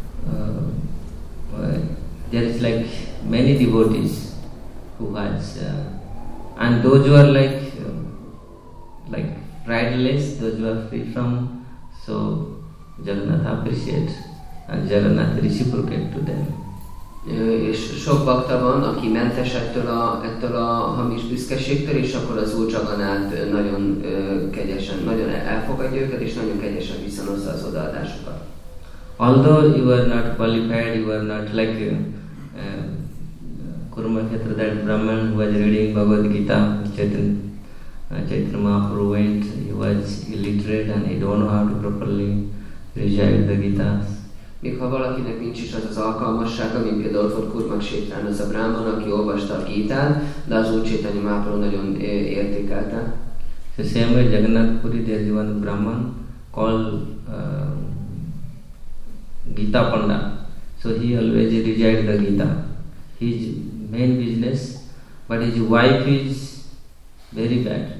there is like many devotees who has, and those who are like prideless, those who are free from, so Jagannath appreciates and Jagannath reciprocate to them. És sok bakta van, aki mentes ettől a hamis büszkeségtől, és akkor az Úr Jagannath nagyon kegyesen, nagyon elfogadja őket, és nagyon kegyesen viszonozza az odaadásokat. Although you are not qualified, you are not like Kurumakshetra, that Brahman who was reading Bhagavad Gita, Chaitanya Mahaprabhu went, he was illiterate and he don't know how to properly recite the Gita. Még ha valakinek nincs is az alkalmassága, mint például ott volt Kurumakshetrán az a Brahman, aki olvasta a Gitát, de az Úr Chaitanya Mahaprabhu nagyon értékelte. So same way Jagannath Puri, there is one Brahman called Gita Panda. So he always recites the Gita. His main business, but his wife is very bad.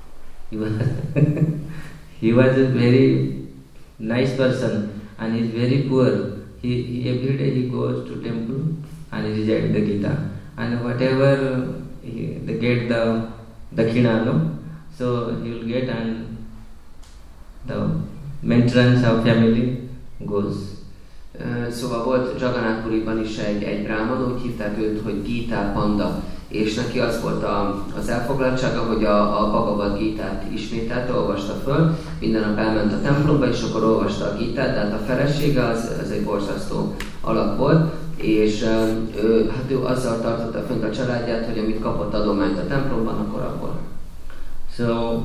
He was a very nice person and he is very poor. He every day he goes to temple and he recites the Gita. And whatever they get the dakshina, no? So he will get and the maintenance of family goes. Szóval volt Jagannath Puriban is egy Brahman, úgy hívták őt, hogy Gita Panda, és neki az volt az elfoglaltsága, hogy a Bhagavad Gitát ismételte, olvasta föl, minden nap elment a templomba, és akkor olvasta a Gitát, de hát a felesége az egy borzasztó alak volt, és ő azzal tartotta fönt a családját, hogy amit kapott adományt a templomban, akkor abból. So,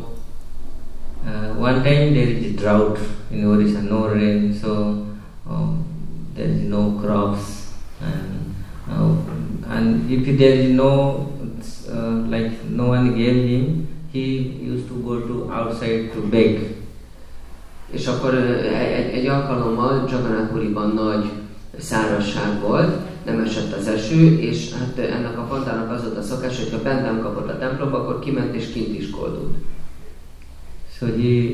one time there is a drought in Orissa, no rain, so there is no crops, and if there is no, like no one gave him, he used to go to outside to beg. És akkor egy alkalommal Jagannath Puriban nagy szárazság volt, nem esett az eső, és hát ennek a pandának az volt a szokás, hogyha bent nem kapott a templomba, akkor kiment és kint is koldult. So he,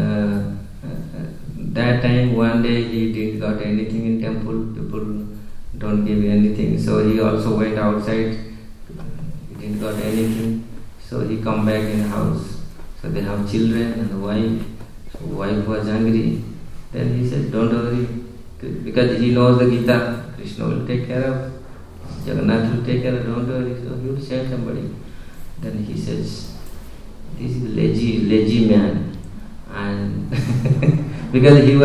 that time one day he didn't got anything in temple, people don't give anything, so he also went outside, he didn't got anything, so he come back in the house. So they have children and a wife, so wife was angry, then he said, don't worry, because he knows the Gita, Krishna will take care of, Jagannath will take care of, don't worry, so he will send somebody. Then he says, this is lazy man, and because he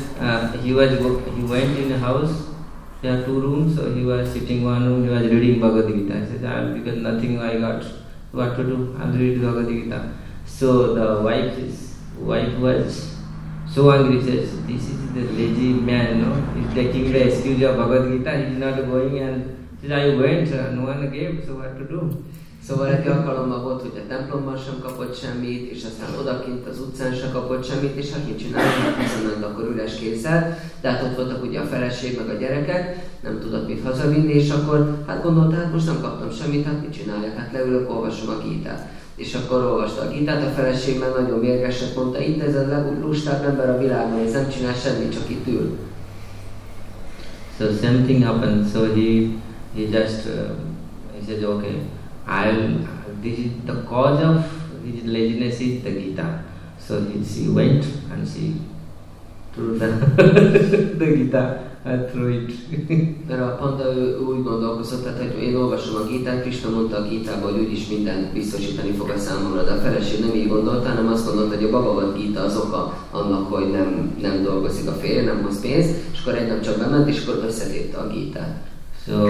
went in a house, there are 2 rooms, so he was sitting one room, he was reading Bhagavad Gita. He said, because nothing I got, what to do, I'll read Bhagavad Gita. So the wife was so angry, says, this is the lazy man, no? He's taking the excuse of Bhagavad Gita, he's not going, and says, I went, no one gave, so what to do? Szóval egy alkalommal volt, hogy a templomban sem kapott semmit, és aztán odakint az utcán sem kapott semmit, és hát mit csinálni, visszament akkor üres kézzel, de hát ott voltak ugye a feleség meg a gyerekek, nem tudott mit hazavinni, és akkor hát gondolta, hát most nem kaptam semmit, hát mit csináljak, hát leülök, olvasom a Gitát. És akkor olvasta a Gitát, a feleség meg nagyon mérgeset mondta, itt ez a leglustább ember a világon, ez nem csinál semmit, csak itt ül. So same thing happened, so he just, he said, okay, this is the cause of his laziness is the Gita. So she went and she threw the Gita and threw it. Mert a panda ő úgy gondolkozott, hogy én olvasom a Gitát, Krishna mondta a Gitában, hogy úgyis mindent biztosítani fog a számomra, de a feleség nem így gondolta, hanem azt gondolta, hogy a Bhagavad Gita az oka annak, hogy nem dolgozik a férje, nem hoz pénzt, és akkor egy nap csak bement, és akkor összetépte a Gitát. So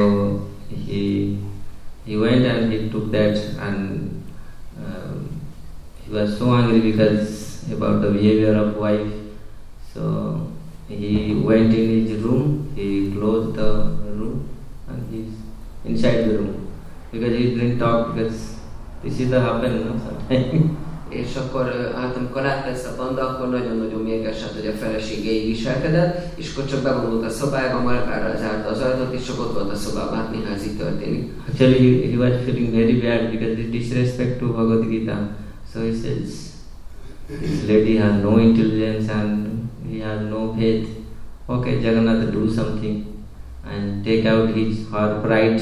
he went and he took that, and he was so angry because about the behavior of wife. So he went in his room, he closed the room, and he's inside the room because he didn't talk, because this is the happen, no, sometimes. És akkor, hát amikor látta ezt a panda, akkor nagyon-nagyon mérges, hogy a felesége így viselkedett, és akkor csak bevonult a szobába, magára zárta az ajtót, és csak ott volt a szobában, hát néha ez így történik. Actually, he was feeling very bad because he disrespect to Bhagavad Gita. So he says, this lady has no intelligence and he has no faith. Okay, Jagannath, do something and take out her pride.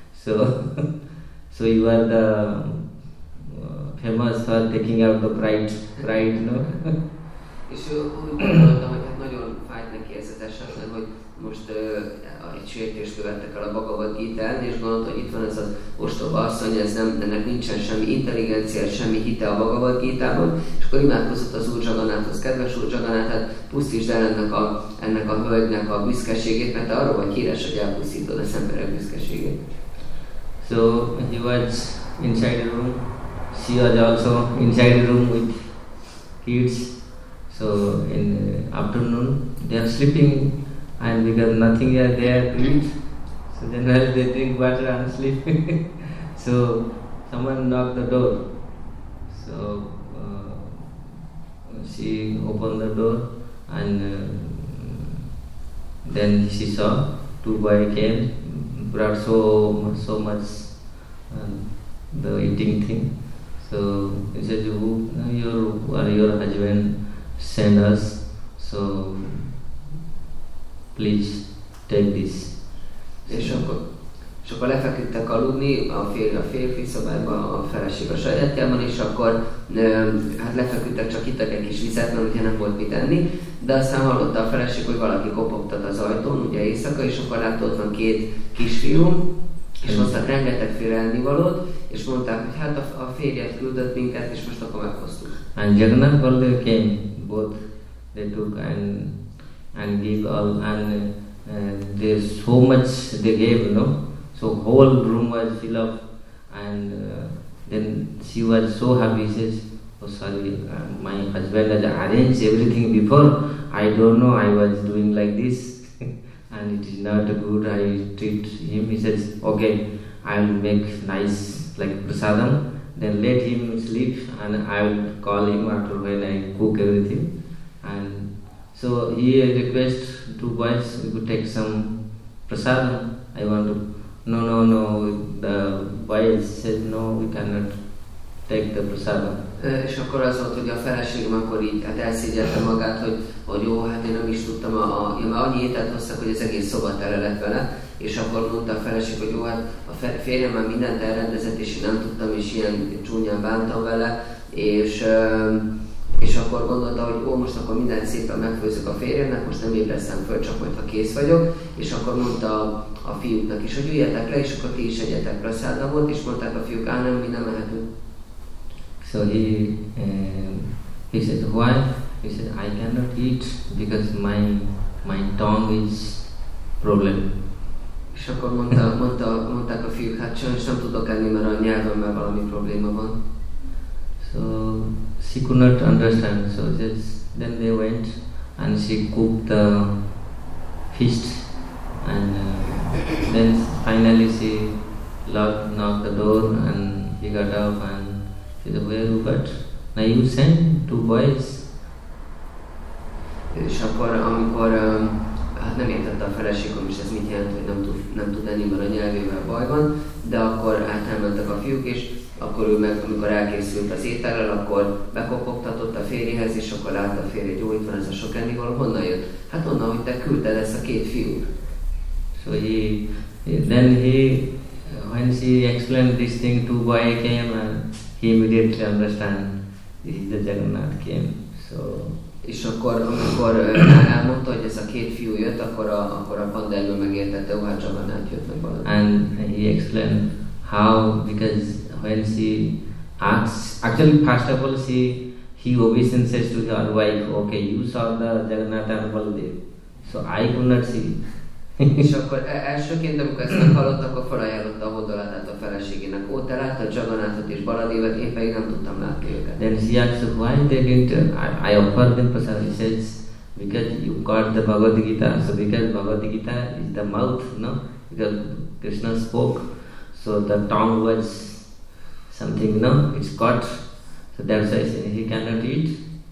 So you are the famous for taking out the pride, no? És ő úgy gondolta, hogy hát nagyon fájt neki ez az esetleg, hogy most egy sértést követtek el a Bhagavad Gitán, és gondolta, hogy itt van ez az ostoba asszony, ennek nincsen semmi intelligencia, semmi hite a Bhagavad Gitában, és akkor imádkozott az Úr Jagannathhoz, kedves Úr Jagannath, hát pusztítsd el ennek a hölgynek a büszkeségét, mert te arról vagy híres, hogy elpusztítod az emberek büszkeségét. So he was inside the room. She was also inside the room with kids. So in afternoon they are sleeping, and because nothing is there to eat, so then they drink water and sleep. So someone knocked the door. So she opened the door, and then she saw 2 boys came, brought so much the eating thing. So he said, your husband sent us, so please take this. És akkor lefeküdtek aludni, a férfi szobában, a feleség a sajátjában, és akkor hát lefeküdtek, csak ittak egy kis vizet, mert ugye nem volt mit enni, de aztán hallotta a feleség, hogy valaki kopogtat az ajtón, ugye éjszaka, és akkor látta, ott van 2 kisfiú, És hoztak rengetegféle ennivalót, és mondták, hogy hát a férjet küldött minket, és most akkor meghoztuk. And Jagannath Baldev came, both they took and gave all, and there's so much they gave, you know. So whole room was filled up, and then she was so happy. She says, "Oh, sorry, my husband has arranged everything before. I don't know. I was doing like this, and it is not good. I treat him." He says, "Okay, I will make nice like prasadam. Then let him sleep, and I will call him after when I cook everything." And so he requests two boys, we could take some prasadam. I want to. No. The boys said, "No, we cannot take the prasadam." És akkor az volt, hogy a feleségem akkor így elszégyelte magát, hogy jó, hát én nem is tudtam, mert annyi ételt hoztak, hogy az egész szoba tele lett vele, és akkor mondta a feleség, hogy jó, hát a férjem már mindent elrendezett, és én nem tudtam, és ilyen csúnyán bántam vele, és akkor gondolta, hogy ó, most akkor mindent szépen megfőzök a férjemnek, most nem ébresztem föl, csak majd ha kész vagyok, és akkor mondta a fiúknak is, hogy üljetek le, és akkor ti is egyetek prasadamot, és mondták a fiúk, nem, mi nem mehetünk. So he said, "Why?" He said, "I cannot eat because my tongue is problem." És akkor mondták a fiúk, hát sajnos nem tudok enni, mert a nyelvemmel valami probléma van. So she could not understand. So then they went and she cooked the feast, and then finally she knocked the door, and he got up and she said, "Where you got? Now you sent two boys." És akkor, amikor hát nem értette a feleségem is, ez mit jelent, hogy nem tud enni, mert a nyelvével baj van, de akkor elmentek a fiúk, és akkor ő meg, amikor elkészült az étellel, akkor bekopogtatott a férjéhez, és akkor látta a férje, hogy jó, itt van ez a sok ennivaló, honnan jött? Hát onnan, hogy te küldted ezt a két fiút. So when she explained this thing, two boy came and he immediately understand this is the Jagannath came. So és akkor, amikor elmondta, hogy ez a két fiú jött, akkor a pandemia megértette, hát Jagannath jött meg valami. And he explained how, because when she asks, actually first of all he obeisances to her wife, "Okay, you saw the Jagannath and Baldev, so I could not see." És akkor elsőként, amikor ezt meghallott, akkor felajánlotta a hódolatát a feleségének. Ó, te láttad Jagannathot és Baladevet, én pedig nem tudtam látni őket. Then she asked, "Why they didn't? I offered them prasadam." He says, "Because you got the Bhagavad Gita. So because Bhagavad Gita is the mouth, no? Because Krishna spoke, so the tongue was something, no? It's got. So that's why he cannot eat."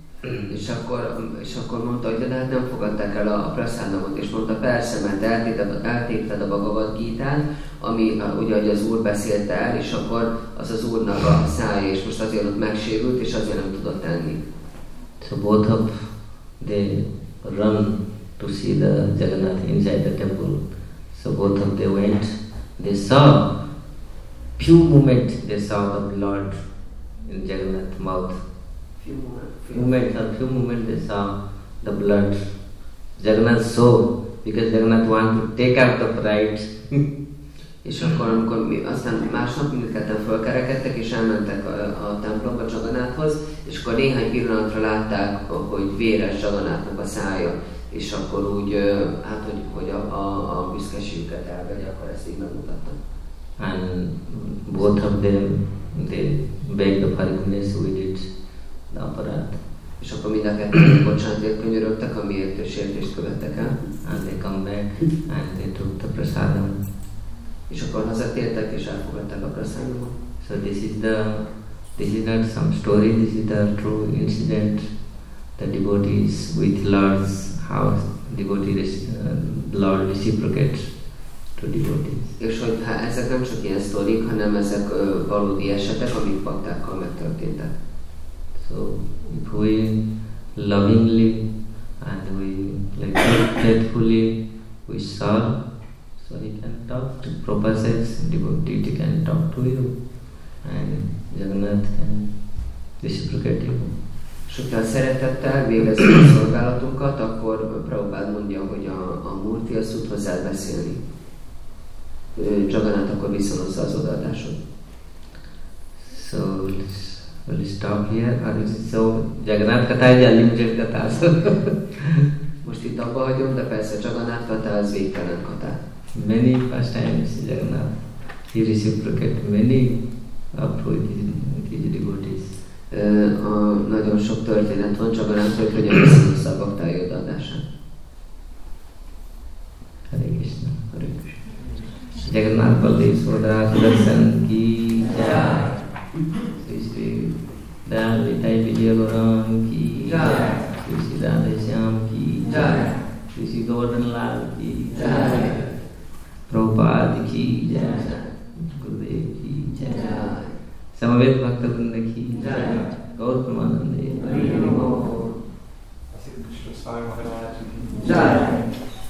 És akkor mondta, hogy de hát nem fogadták el a prasadamot, és mondta, persze, mert eltépted a Bhagavad Gitát, ami ugye, hogy az Úr beszélte el, és akkor az Úrnak a szája, és most azért ott megsérült, és azért nem tudott enni. So both of they run to see the Jagannath inside the temple. So both of them went. They saw few moments. They saw the blood in Jagannath's mouth. Few moments they saw the blood. Jagannath saw, because Jagannath wanted to take out the pride. És akkor, amikor aztán másnap mindketten fölkerekedtek, és elmentek a templomba Jagannathhoz, és akkor néhány pillanatra látták, hogy véres Jagannathnak a szája, és akkor úgy, hát, hogy a büszkeségüket elvegye, akkor ezt így megmutattam. And both of them, they begged the forgiveness, we did the aparat. És akkor mind a kettőn bocsánatért könyörögtek, amiért sértést követtek el. And they come back and they took the prasadam. És akkor hazatértek és elfogadták a prasadamot. So this is not some story, this is the true incident. The devotees with Lord's house, Lord reciprocates to devotees. És hogy ezek nem csak ilyen sztorik, hanem ezek valódi esetek, amik baktákkal megtörténtek. So if we lovingly and we faithfully we serve, so he can talk to Prabhupada says, devotee can talk to you, and Jagannath can reciprocate you. És hogyha szeretettel végezzük a szolgálatunkat, akkor Prabhupád mondja, hogy a Murti az tud hozzád beszélni. Jagannath akkor visszahozza az odaadásod. So we'll stop here. So Jagannath Katha is unlimited Katha. Most itt abba hagyom, de persze Jagannath Katha az végtelen Katha. Many pastimes Jagannath, he reciprocated many up with his devotees. Nagyon sok történet van Jagannath, hogy hogyan visszahozza a baktái odaadását. Hare Krishna, Hare Krishna. Jagannath Baldev Subhadra Sudarshan ki jai. Sri Dali Tai Vijay Gaurang ki jai. Sri Radha Shyam ki jai. Sri Govardhan Lal ki jai. Prabhupada ki jai. Gurudev ki jai. Samaveta Bhakta-vrinda ki jai. Gaur Pramanande Hari Hari Bol. Sri Krishna Sai Maharaj ki jai.